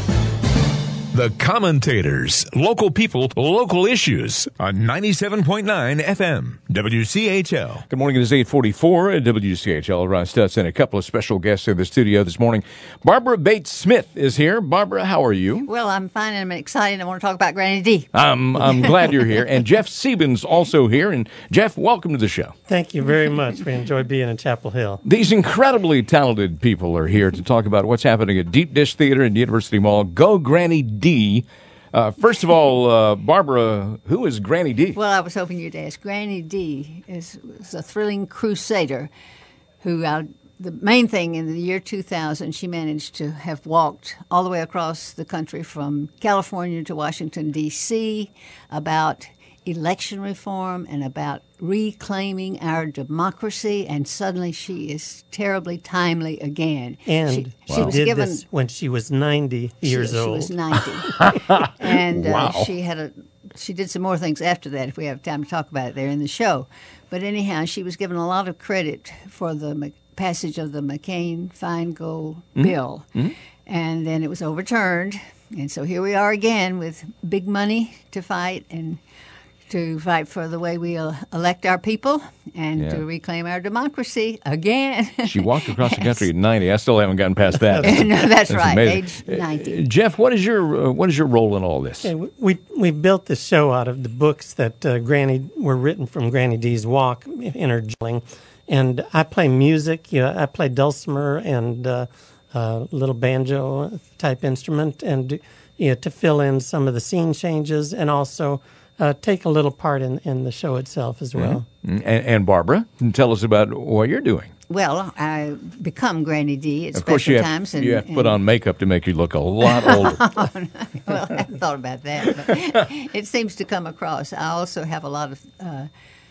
The Commentators, local people, local issues on ninety-seven point nine F M, W C H L. Good morning. It is eight forty-four at W C H L. Ron Stutz and a couple of special guests in the studio this morning. Barbara Bates-Smith is here. Barbara, how are you? Well, I'm fine and I'm excited. I want to talk about Granny D. Um, I'm glad you're here. And Jeff Siebens also here. And Jeff, welcome to the show. Thank you very much. We enjoyed being in Chapel Hill. These incredibly talented people are here to talk about what's happening at Deep Dish Theater and University Mall. Go Granny D. D. Uh, first of all, uh, Barbara, who is Granny D? Well, I was hoping you'd ask. Granny D is, is a thrilling crusader who, uh, the main thing in the year two thousand, she managed to have walked all the way across the country from California to Washington, D C, about election reform and about reclaiming our democracy, and suddenly she is terribly timely again. And she, she, she was did given, this when she was ninety years she, old. She was ninety. And wow. uh, she had a she did some more things after that, if we have time to talk about it there in the show. But anyhow, she was given a lot of credit for the passage of the McCain-Feingold mm-hmm. bill. Mm-hmm. And then it was overturned. And so here we are again with big money to fight and to fight for the way we elect our people and yeah. to reclaim our democracy again. She walked across the country at ninety. I still haven't gotten past that. No, that's, that's right, amazing. age ninety. Uh, Jeff, what is your uh, what is your role in all this? Okay, we we built this show out of the books that uh, Granny were written from Granny D's walk, Inner Jilling, and I play music. You know, I play dulcimer and uh, uh, little banjo type instrument, and you know, to fill in some of the scene changes, and also Uh, take a little part in, in the show itself as well. Mm-hmm. And, and Barbara, tell us about what you're doing. Well, I become Granny D at of course special you have, times. And, you have to and put on makeup to make you look a lot older. Oh, no. Well, I haven't thought about that, but it seems to come across. I also have a lot of, uh,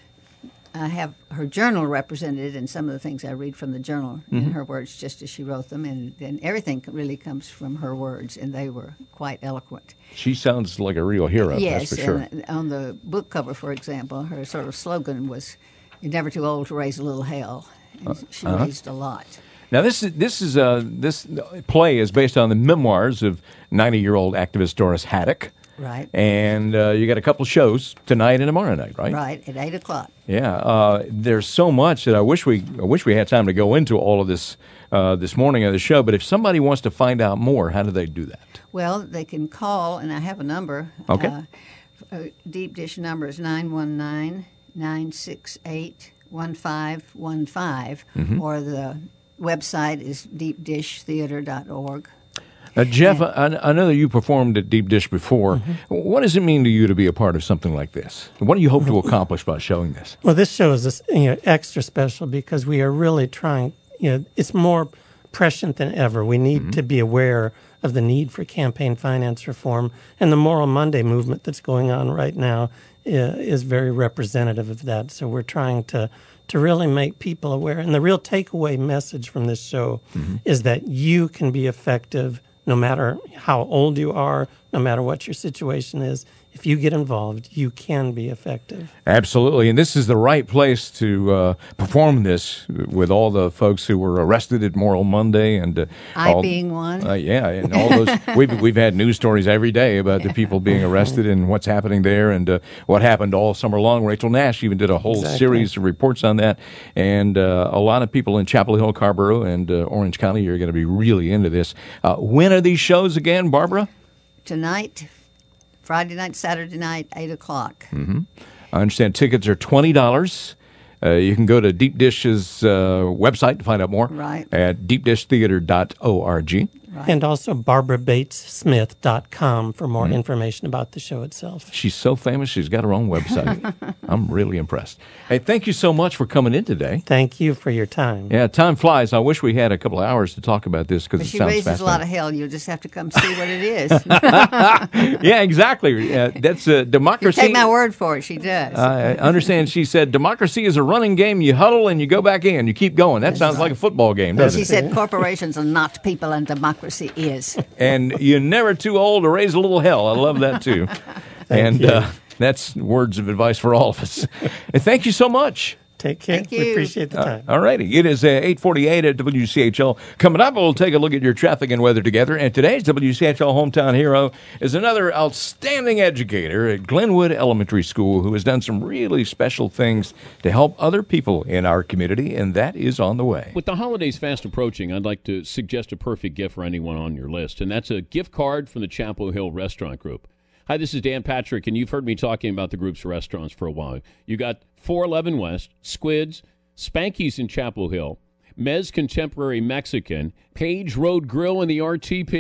I have her journal represented in some of the things I read from the journal mm-hmm. in her words, just as she wrote them, and then everything really comes from her words, and they were quite eloquent. She sounds like a real hero, yes, that's for sure. And on the book cover, for example, her sort of slogan was, "You're never too old to raise a little hell," and uh, she uh-huh. raised a lot. Now, this is this is uh, this play is based on the memoirs of ninety-year-old activist Doris Haddock. Right. And uh, you got a couple shows tonight and tomorrow night, right? Right, at eight o'clock. Yeah. Uh, there's so much that I wish we I wish we had time to go into all of this uh, this morning of the show. But if somebody wants to find out more, how do they do that? Well, they can call, and I have a number. Okay. Uh, Deep Dish number is nine one nine, nine six eight, one five one five, mm-hmm. or the website is deep dish theater dot org. Uh, Jeff, I, I know that you performed at Deep Dish before. Mm-hmm. What does it mean to you to be a part of something like this? What do you hope to accomplish by showing this? Well, this show is this, you know, extra special because we are really trying, you know, it's more prescient than ever. We need mm-hmm. to be aware of the need for campaign finance reform, and the Moral Monday movement that's going on right now uh, is very representative of that. So we're trying to to really make people aware. And the real takeaway message from this show mm-hmm. is that you can be effective no matter how old you are, no matter what your situation is. If you get involved, you can be effective. Absolutely. And this is the right place to uh, perform this with all the folks who were arrested at Moral Monday. and uh, I all, being one. Uh, yeah, and all those. we've, we've had news stories every day about the people being arrested and what's happening there and uh, what happened all summer long. Rachel Nash even did a whole exactly. series of reports on that. And uh, a lot of people in Chapel Hill, Carrboro, and uh, Orange County are going to be really into this. Uh, when are these shows again, Barbara? Tonight. Friday night, Saturday night, eight o'clock. Mm-hmm. I understand tickets are twenty dollars. Uh, you can go to Deep Dish's uh, website to find out more. Right. At deep dish theater dot org. Right. And also barbara bates smith dot com for more mm-hmm. information about the show itself. She's so famous, she's got her own website. I'm really impressed. Hey, thank you so much for coming in today. Thank you for your time. Yeah, time flies. I wish we had a couple of hours to talk about this because it she sounds raises fascinating. a lot of hell. You'll just have to come see what it is. Yeah, exactly. Uh, that's uh, democracy. You take my word for it. She does. I understand. She said democracy is a running game. You huddle and you go back in. You keep going. That That's sounds right. like a football game, doesn't she it? She said corporations are not people and democracy is. And you're never too old to raise a little hell. I love that, too. and uh, that's words of advice for all of us. And thank you so much. Take care. Thank you. We appreciate the time. Uh, all righty. It is uh, eight forty-eight at W C H L. Coming up, we'll take a look at your traffic and weather together. And today's W C H L Hometown Hero is another outstanding educator at Glenwood Elementary School who has done some really special things to help other people in our community, and that is on the way. With the holidays fast approaching, I'd like to suggest a perfect gift for anyone on your list, and that's a gift card from the Chapel Hill Restaurant Group. Hi, this is Dan Patrick, and you've heard me talking about the group's restaurants for a while. You got four eleven West, Squids, Spanky's in Chapel Hill, Mez Contemporary Mexican, Page Road Grill in the R T P,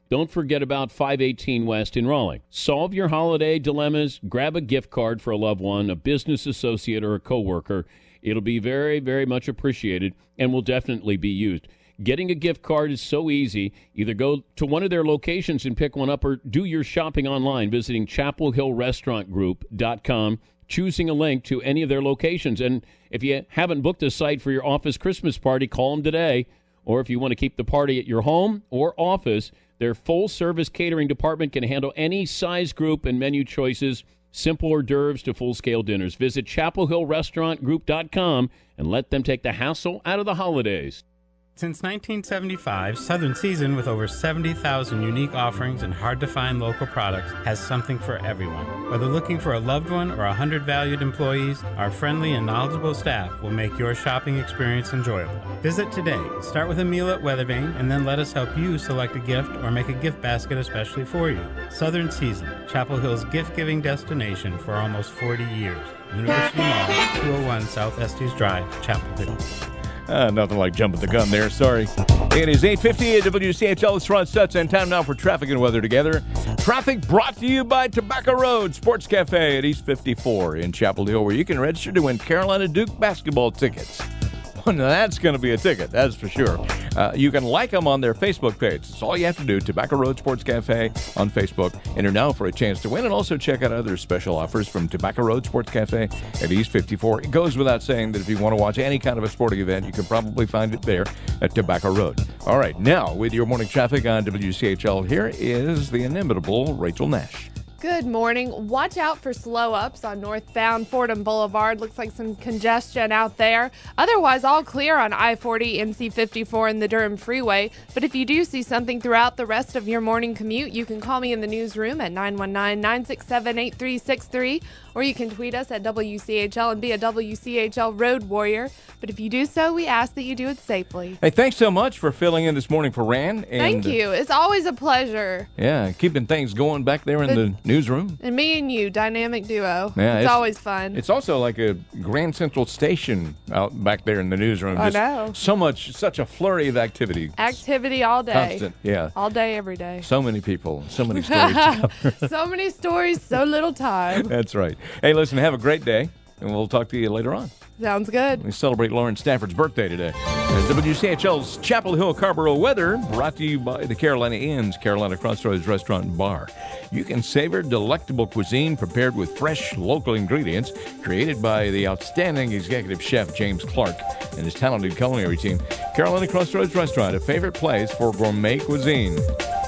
Don't forget about five eighteen West in Raleigh. Solve your holiday dilemmas. Grab a gift card for a loved one, a business associate, or a coworker. It'll be very, very much appreciated and will definitely be used. Getting a gift card is so easy. Either go to one of their locations and pick one up or do your shopping online, visiting chapel hill restaurant group dot com, choosing a link to any of their locations. And if you haven't booked a site for your office Christmas party, call them today. Or if you want to keep the party at your home or office, their full-service catering department can handle any size group and menu choices, simple hors d'oeuvres to full-scale dinners. Visit chapel hill restaurant group dot com and let them take the hassle out of the holidays. Since nineteen seventy-five, Southern Season, with over seventy thousand unique offerings and hard-to-find local products, has something for everyone. Whether looking for a loved one or one hundred valued employees, our friendly and knowledgeable staff will make your shopping experience enjoyable. Visit today. Start with a meal at Weathervane, and then let us help you select a gift or make a gift basket especially for you. Southern Season, Chapel Hill's gift-giving destination for almost forty years. University Mall, two oh one South Estes Drive, Chapel Hill. Uh, nothing like jumping the gun there, sorry. It is eight fifty at W C H L. It's Ron Stutz, and time now for traffic and weather together. Traffic brought to you by Tobacco Road Sports Cafe at East fifty-four in Chapel Hill, where you can register to win Carolina Duke basketball tickets. Well, now that's going to be a ticket, that's for sure. Uh, you can like them on their Facebook page. That's all you have to do. Tobacco Road Sports Cafe on Facebook. Enter now for a chance to win, and also check out other special offers from Tobacco Road Sports Cafe at East fifty-four. It goes without saying that if you want to watch any kind of a sporting event, you can probably find it there at Tobacco Road. All right, now with your morning traffic on W C H L, here is the inimitable Rachel Nash. Good morning. Watch out for slow ups on northbound Fordham Boulevard. Looks like some congestion out there. Otherwise, all clear on I forty, M C fifty-four, and the Durham Freeway. But if you do see something throughout the rest of your morning commute, you can call me in the newsroom at nine one nine, nine six seven, eight three six three, or you can tweet us at W C H L and be a W C H L road warrior. But if you do so, we ask that you do it safely. Hey, thanks so much for filling in this morning for Ran. And, Thank you. It's always a pleasure. Yeah, keeping things going back there in the, the newsroom. And me and you, dynamic duo. Yeah, it's, it's always fun. It's also like a Grand Central Station out back there in the newsroom. I Just know. So much, such a flurry of activity. Activity all day. Constant, yeah. All day, every day. So many people, so many stories to cover. So many stories, so little time. That's right. Hey, listen, have a great day, and we'll talk to you later on. Sounds good. We celebrate Lauren Stafford's birthday today. Uh, W C H L's Chapel Hill Carrboro weather brought to you by the Carolina Inns, Carolina Crossroads Restaurant and Bar. You can savor delectable cuisine prepared with fresh local ingredients, created by the outstanding executive chef James Clark and his talented culinary team. Carolina Crossroads Restaurant, a favorite place for gourmet cuisine,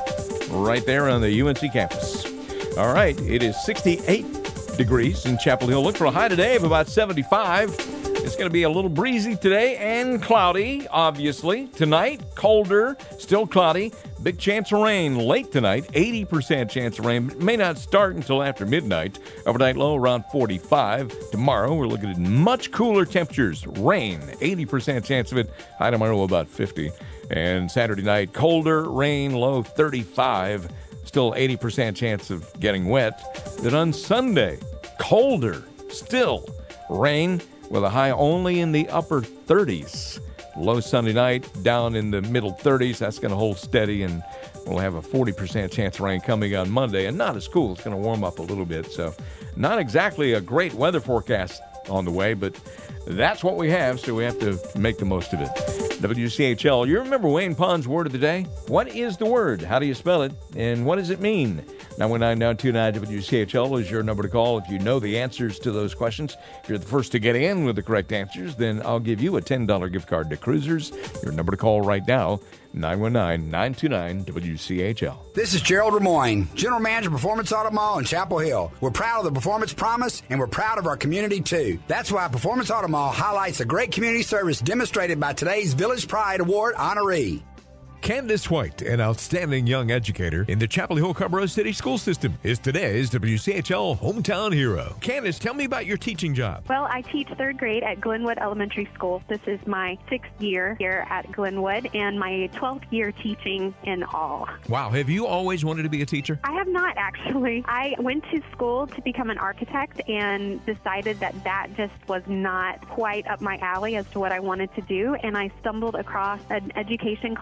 right there on the U N C campus. All right, it is sixty-eight degrees in Chapel Hill. Look for a high today of about seventy-five. It's going to be a little breezy today and cloudy, obviously. Tonight, colder, still cloudy. Big chance of rain late tonight. eighty percent chance of rain. It may not start until after midnight. Overnight low around forty-five. Tomorrow, we're looking at much cooler temperatures. Rain, eighty percent chance of it. High tomorrow about fifty. And Saturday night, colder, rain, low thirty-five. Still eighty percent chance of getting wet. Then on Sunday, colder, still rain with a high only in the upper thirties. Low Sunday night, down in the middle thirties. That's going to hold steady, and we'll have a forty percent chance of rain coming on Monday. And not as cool. It's going to warm up a little bit. So not exactly a great weather forecast on the way, but that's what we have, so we have to make the most of it. W C H L, you remember Wayne Pond's word of the day? What is the word? How do you spell it? And what does it mean? nine one nine, nine two nine, W C H L is your number to call if you know the answers to those questions. If you're the first to get in with the correct answers, then I'll give you a ten dollars gift card to Cruisers. Your number to call right now, nine one nine, nine two nine, W C H L. This is Gerald Lemoyne, General Manager of Performance Auto Mall in Chapel Hill. We're proud of the Performance Promise, and we're proud of our community, too. That's why Performance Auto Mall highlights the great community service demonstrated by today's Village Pride Award honoree. Candace White, an outstanding young educator in the Chapel Hill Carrboro City School System, is today's W C H L Hometown Hero. Candace, tell me about your teaching job. Well, I teach third grade at Glenwood Elementary School. This is my sixth year here at Glenwood and my twelfth year teaching in all. Wow, have you always wanted to be a teacher? I have not, actually. I went to school to become an architect and decided that that just was not quite up my alley as to what I wanted to do, and I stumbled across an education class when I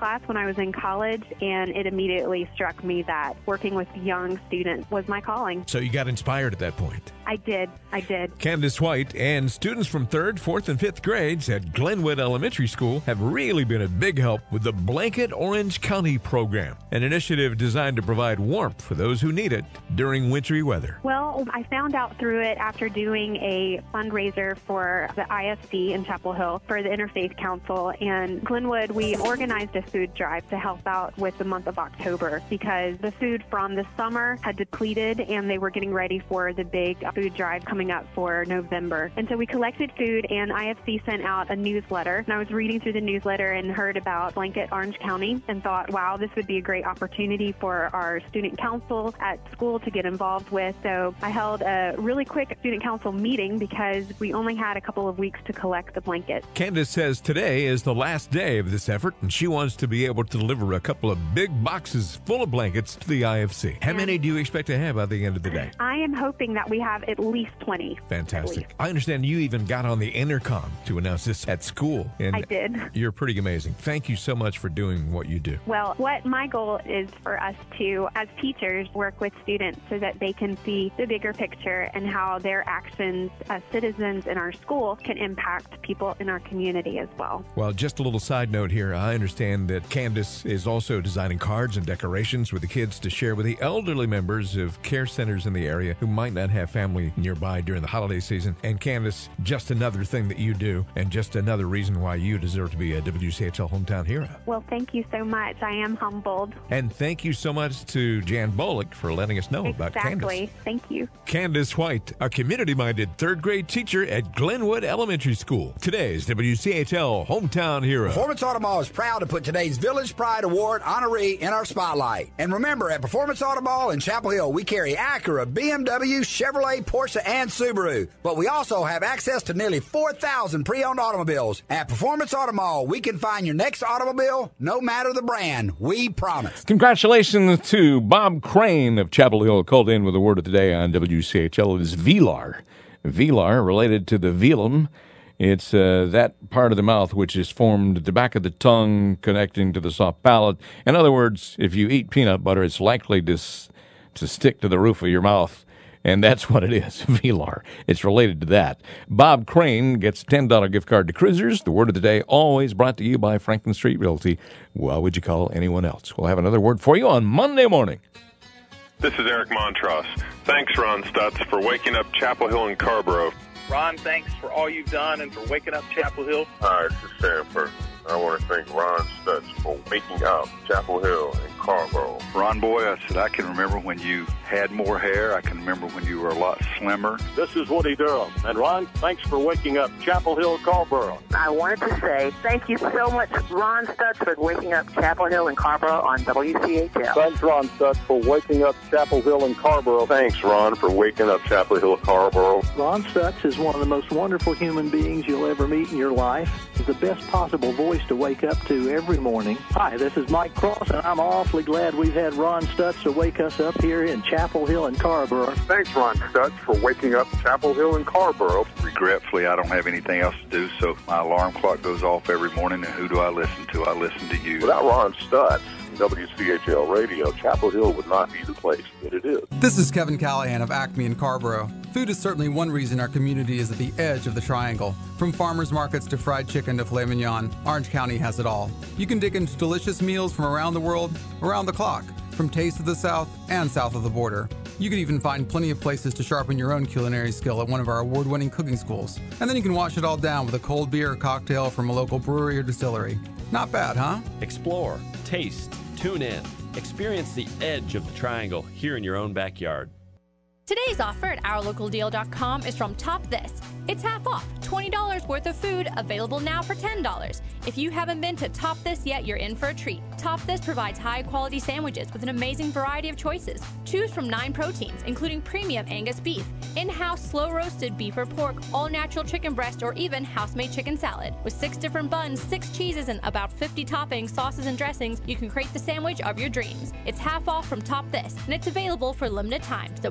was in college, and it immediately struck me that working with young students was my calling. So you got inspired at that point. I did. I did. Candace White and students from third, fourth, and fifth grades at Glenwood Elementary School have really been a big help with the Blanket Orange County program, an initiative designed to provide warmth for those who need it during wintry weather. Well, I found out through it after doing a fundraiser for the I F C in Chapel Hill for the Interfaith Council. And Glenwood, we organized a food drive to help out with the month of October because the food from the summer had depleted and they were getting ready for the big food drive coming up for November. And so we collected food, and I F C sent out a newsletter. And I was reading through the newsletter and heard about Blanket Orange County and thought, wow, this would be a great opportunity for our student council at school to get involved with. So I held a really quick student council meeting because we only had a couple of weeks to collect the blankets. Candace says today is the last day of this effort, and she wants to be able to deliver a couple of big boxes full of blankets to the I F C. How and many do you expect to have by the end of the day? I am hoping that we have at least twenty. Fantastic. I understand you even got on the intercom to announce this at school. And I did. You're pretty amazing. Thank you so much for doing what you do. Well, what my goal is for us to, as teachers, work with students so that they can see the bigger picture and how their actions as citizens in our school can impact people in our community as well. Well, just a little side note here. I understand that Candace is also designing cards and decorations with the kids to share with the elderly members of care centers in the area who might not have family nearby during the holiday season. And Candace, just another thing that you do and just another reason why you deserve to be a W C H L hometown hero. Well, thank you so much. I am humbled. And thank you so much to Jan Bullock for letting us know exactly. about Candace. Exactly. Thank you. Candace White, a community-minded third grade teacher at Glenwood Elementary School. Today's W C H L hometown hero. Performance Auto Mall is proud to put today's Village Pride Award honoree in our spotlight. And remember, at Performance Auto Mall in Chapel Hill, we carry Acura, B M W, Chevrolet, Porsche, and Subaru. But we also have access to nearly four thousand pre-owned automobiles. At Performance Auto Mall, we can find your next automobile, no matter the brand. We promise. Congratulations to Bob Crane of Chapel Hill, called in with the word of the day on W C H L. It is velar. Velar, related to the velum. It's uh, that part of the mouth which is formed at the back of the tongue, connecting to the soft palate. In other words, if you eat peanut butter, it's likely to, s- to stick to the roof of your mouth. And that's what it is, velar. It's related to that. Bob Crane gets a ten dollars gift card to Cruisers. The word of the day, always brought to you by Franklin Street Realty. Why would you call anyone else? We'll have another word for you on Monday morning. This is Eric Montross. Thanks, Ron Stutz, for waking up Chapel Hill and Carrboro. Ron, thanks for all you've done and for waking up Chapel Hill. Hi, this is Sam Person. I want to thank Ron Stutz for waking up Chapel Hill and Carrboro. Ron Boy, I said, I can remember when you had more hair. I can remember when you were a lot slimmer. This is Woody Durham. And Ron, thanks for waking up Chapel Hill, Carrboro. I wanted to say thank you so much, Ron Stutz, for waking up Chapel Hill and Carrboro on W C H L. Thanks, Ron Stutz, for waking up Chapel Hill and Carrboro. Thanks, Ron, for waking up Chapel Hill, Carrboro. Ron Stutz is one of the most wonderful human beings you'll ever meet in your life. He's the best possible voice to wake up to every morning. Hi, this is Mike Cross, and I'm awfully glad we've had Ron Stutz to wake us up here in Chapel Hill and Carrboro. Thanks, Ron Stutz, for waking up Chapel Hill and Carrboro. Regretfully, I don't have anything else to do, so my alarm clock goes off every morning, and who do I listen to? I listen to you. Without Ron Stutz, W C H L Radio, Chapel Hill would not be the place that it is. This is Kevin Callahan of Acme in Carrboro. Food is certainly one reason our community is at the edge of the triangle. From farmers markets to fried chicken to filet mignon, Orange County has it all. You can dig into delicious meals from around the world, around the clock, from Taste of the South and south of the border. You can even find plenty of places to sharpen your own culinary skill at one of our award-winning cooking schools. And then you can wash it all down with a cold beer or cocktail from a local brewery or distillery. Not bad, huh? Explore, taste, tune in. Experience the edge of the triangle here in your own backyard. Today's offer at our local deal dot com is from Top This. It's half off, twenty dollars worth of food available now for ten dollars. If you haven't been to Top This yet, you're in for a treat. Top This provides high-quality sandwiches with an amazing variety of choices. Choose from nine proteins, including premium Angus beef, in-house slow-roasted beef or pork, all-natural chicken breast, or even house-made chicken salad. With six different buns, six cheeses, and about fifty toppings, sauces, and dressings, you can create the sandwich of your dreams. It's half off from Top This, and it's available for limited time, so buy it now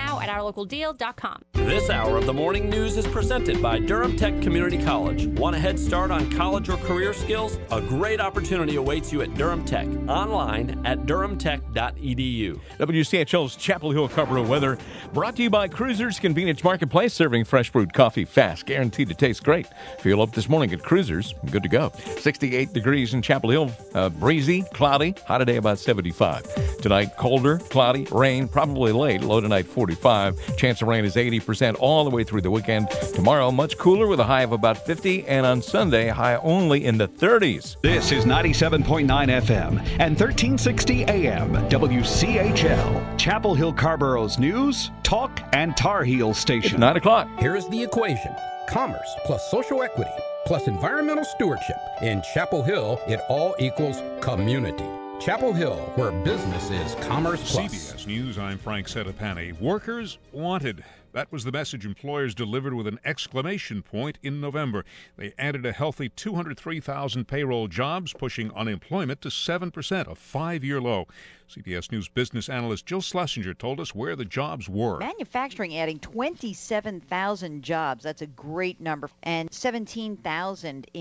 now at our local deal dot com. This hour of the morning news is presented by Durham Tech Community College. Want a head start on college or career skills? A great opportunity awaits you at Durham Tech. Online at durham tech dot e d u. W C H L's Chapel Hill Carrboro weather brought to you by Cruisers Convenience Marketplace, serving fresh brewed coffee fast, guaranteed to taste great. Fuel up this morning at Cruisers. Good to go. sixty-eight degrees in Chapel Hill. Uh, breezy, cloudy. High today about seventy-five. Tonight, colder, cloudy, rain, probably late. Low tonight forty-five. Chance of rain is eighty percent all the way through the weekend. Tomorrow, much cooler with a high of about fifty. And on Sunday, high only in the thirties. This is ninety-seven point nine F M and thirteen sixty A M W C H L, Chapel Hill Carrboro's news, talk, and Tar Heel station. It's nine o'clock. Here's the equation. Commerce plus social equity plus environmental stewardship. In Chapel Hill, it all equals community. Chapel Hill, where business is commerce plus. C B S News, I'm Frank Sedapani. Workers wanted. That was the message employers delivered with an exclamation point in November. They added a healthy two hundred three thousand payroll jobs, pushing unemployment to seven percent, a five-year low. C B S News business analyst Jill Schlesinger told us where the jobs were. Manufacturing adding twenty-seven thousand jobs. That's a great number. And seventeen thousand in